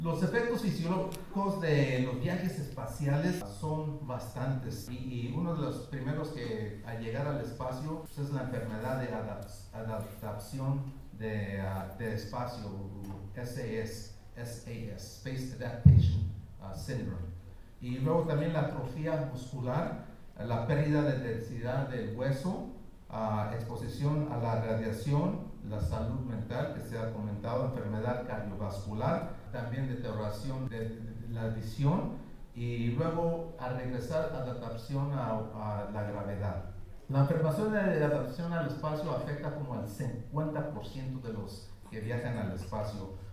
Los efectos fisiológicos de los viajes espaciales son bastantes y uno de los primeros que al llegar al espacio pues, es la enfermedad de adaptación de espacio, SAS, Space Adaptation Syndrome. Y luego también la atrofia muscular, la pérdida de densidad del hueso, exposición a la radiación, la salud mental que se ha comentado, enfermedad cardiovascular, también deterioración de la visión y luego al regresar adaptación a la gravedad. La enfermación de adaptación al espacio afecta como al 50% de los que viajan al espacio.